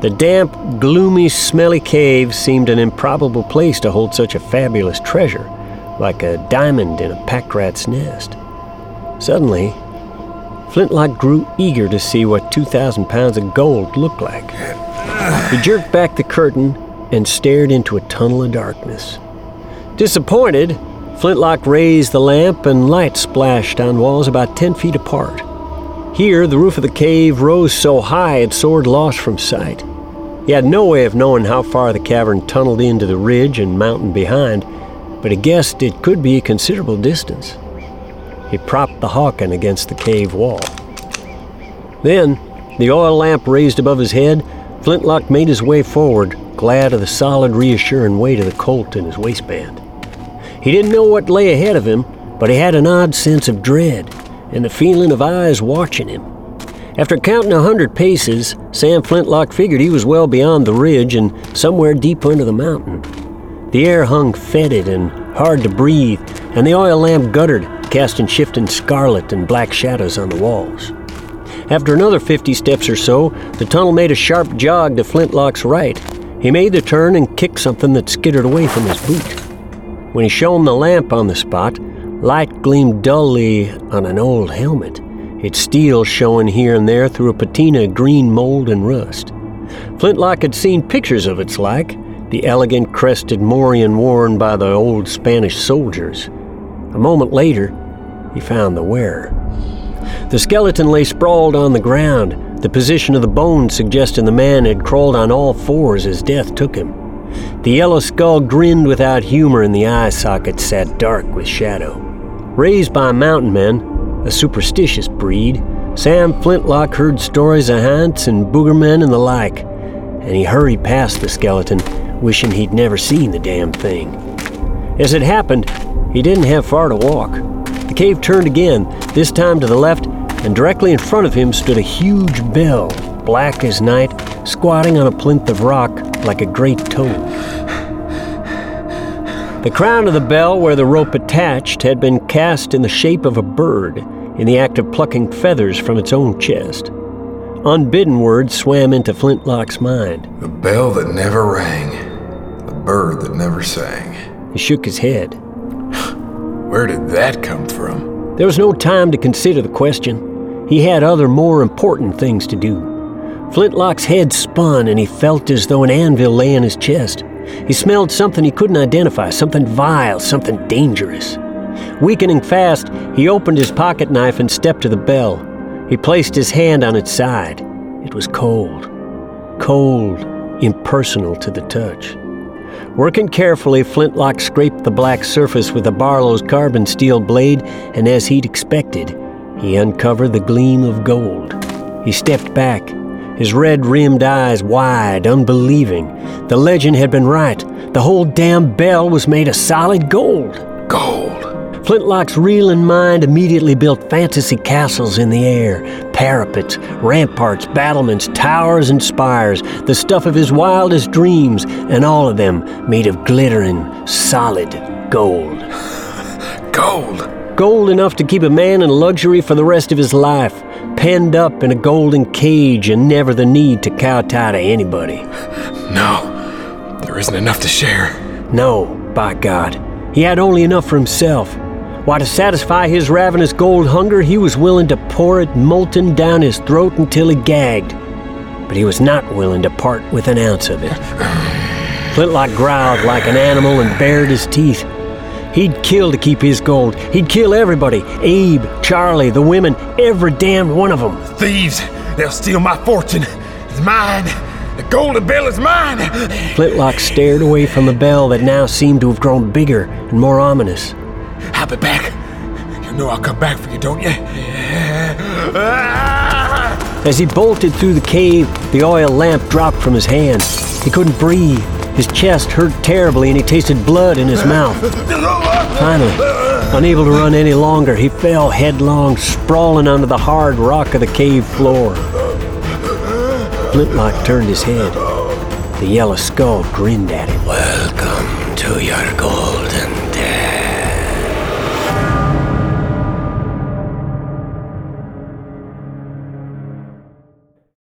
The damp, gloomy, smelly cave seemed an improbable place to hold such a fabulous treasure, like a diamond in a pack rat's nest. Suddenly, Flintlock grew eager to see what 2,000 pounds of gold looked like. He jerked back the curtain and stared into a tunnel of darkness. Disappointed, Flintlock raised the lamp and light splashed on walls about 10 feet apart. Here, the roof of the cave rose so high it soared lost from sight. He had no way of knowing how far the cavern tunneled into the ridge and mountain behind, but he guessed it could be a considerable distance. He propped the Hawken against the cave wall. Then, the oil lamp raised above his head, Flintlock made his way forward, glad of the solid, reassuring weight of the Colt in his waistband. He didn't know what lay ahead of him, but he had an odd sense of dread and the feeling of eyes watching him. After counting 100 paces, Sam Flintlock figured he was well beyond the ridge and somewhere deep under the mountain. The air hung fetid and hard to breathe, and the oil lamp guttered, casting shifting scarlet and black shadows on the walls. After another 50 steps or so, the tunnel made a sharp jog to Flintlock's right. He made the turn and kicked something that skittered away from his boot. When he shone the lamp on the spot, light gleamed dully on an old helmet, its steel showing here and there through a patina of green mold and rust. Flintlock had seen pictures of its like, the elegant crested morion worn by the old Spanish soldiers. A moment later, he found the wearer. The skeleton lay sprawled on the ground, the position of the bones suggesting the man had crawled on all fours as death took him. The yellow skull grinned without humor and the eye sockets sat dark with shadow. Raised by mountain men, a superstitious breed, Sam Flintlock heard stories of haunts and boogermen and the like, and he hurried past the skeleton, wishing he'd never seen the damn thing. As it happened, he didn't have far to walk. The cave turned again, this time to the left, and directly in front of him stood a huge bell, black as night, squatting on a plinth of rock like a great toad. The crown of the bell where the rope attached had been cast in the shape of a bird, in the act of plucking feathers from its own chest. Unbidden words swam into Flintlock's mind. The bell that never rang, the bird that never sang. He shook his head. Where did that come from? There was no time to consider the question. He had other, more important things to do. Flintlock's head spun and he felt as though an anvil lay in his chest. He smelled something he couldn't identify, something vile, something dangerous. Weakening fast, he opened his pocket knife and stepped to the bell. He placed his hand on its side. It was cold. Cold, impersonal to the touch. Working carefully, Flintlock scraped the black surface with the Barlow's carbon steel blade, and as he'd expected, he uncovered the gleam of gold. He stepped back, his red-rimmed eyes wide, unbelieving. The legend had been right. The whole damn bell was made of solid gold. Gold. Flintlock's reeling mind immediately built fantasy castles in the air, parapets, ramparts, battlements, towers, and spires, the stuff of his wildest dreams, and all of them made of glittering, solid gold. Gold. Gold enough to keep a man in luxury for the rest of his life, penned up in a golden cage and never the need to kowtow to anybody. No, there isn't enough to share. No, by God. He had only enough for himself. Why, to satisfy his ravenous gold hunger, he was willing to pour it molten down his throat until he gagged. But he was not willing to part with an ounce of it. Flintlock growled like an animal and bared his teeth. He'd kill to keep his gold. He'd kill everybody. Abe, Charlie, the women, every damn one of them. Thieves! They'll steal my fortune. It's mine. The golden bell is mine. Flintlock stared away from the bell that now seemed to have grown bigger and more ominous. I'll be back. You know I'll come back for you, don't you? As he bolted through the cave, the oil lamp dropped from his hand. He couldn't breathe. His chest hurt terribly and he tasted blood in his mouth. Finally, unable to run any longer, he fell headlong, sprawling onto the hard rock of the cave floor. Flintlock turned his head. The yellow skull grinned at him. Welcome to your golden